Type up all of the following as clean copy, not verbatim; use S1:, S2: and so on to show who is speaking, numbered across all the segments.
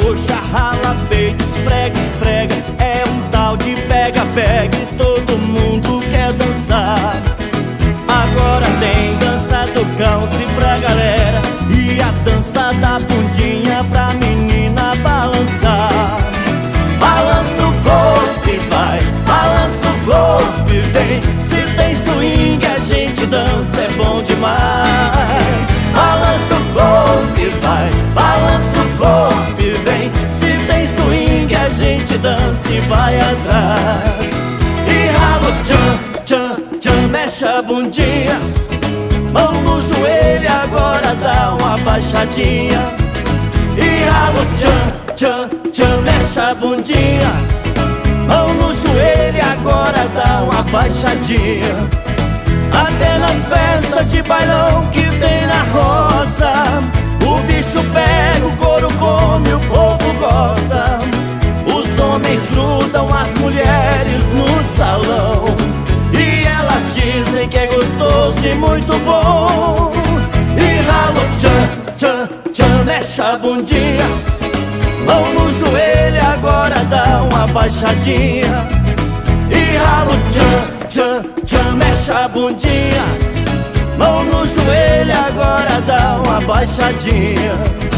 S1: coxa, rala peito, esfrega, esfrega. É um tal de pega-pega e todo mundo quer dançar. Agora tem dança do country pra galera e a dança da bundinha pra menina balançar. Balança o corpo e vai, balança o corpo e vem. Se tem swing a gente dança, é bom demais. Balança o corpo e vai, balança o corpo e vem. Se tem swing a gente dança e vai atrás. E rala o tchan, tchan, tchan, mexe a bundinha. Mão no joelho, agora dá uma baixadinha. E rala o tchan, tchan, tchan, mexe a bundinha. Mão no joelho, agora dá uma baixadinha. Até nas festas de bailão que tem na roça, o bicho pega, o couro come, o povo gosta. Os homens grudam as mulheres no salão e elas dizem que é gostoso e muito bom. E rala o tchan, tchan, tchan, mexe a bundinha. Mão no joelho, agora dá uma baixadinha. E rala o tchan, tchan, tchan, mexe a bundinha. Mão no joelho, agora dá uma baixadinha.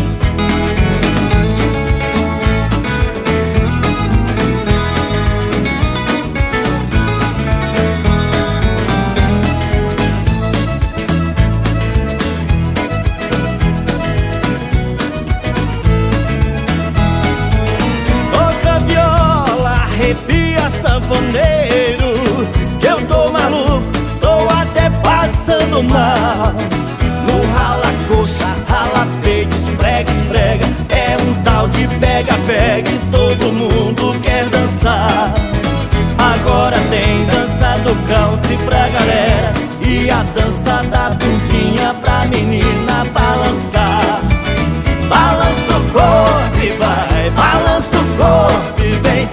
S1: Arrepia, sanfoneiro, que eu tô maluco, tô até passando mal. No rala coxa, rala peito, esfrega, esfrega. É um tal de pega-pega e todo mundo quer dançar. Agora tem dança do country pra galera e a dança da bundinha pra menina balançar. Balança o corpo e vai, balança o corpo e vem.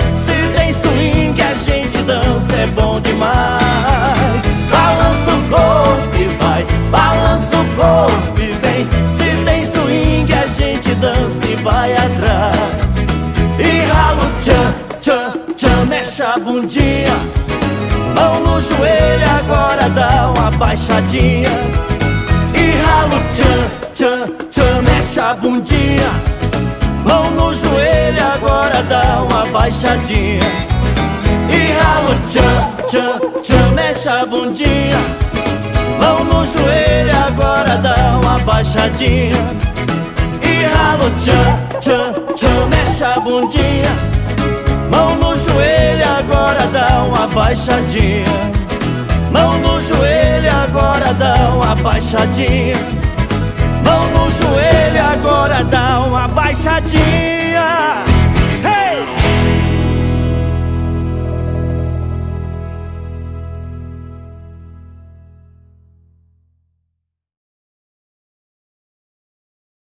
S1: É bom demais. Balança o corpo e vai, balança o corpo e vem. Se tem swing a gente dança e vai atrás. E rala o tchan, tchan, tchan, mexe a bundinha. Mão no joelho, agora dá uma baixadinha. E rala o tchan, tchan, tchan, mexe a bundinha. Mão no joelho, agora dá uma baixadinha. E rala o tchan, tchan, tchan, mexe a bundinha. Mão no joelho, agora dá uma baixadinha. E rala o tchan, tchan, tchan, mexe a bundinha. Mão no joelho, agora dá uma baixadinha. Mão no joelho, agora dá uma baixadinha. Mão no joelho, agora dá uma baixadinha.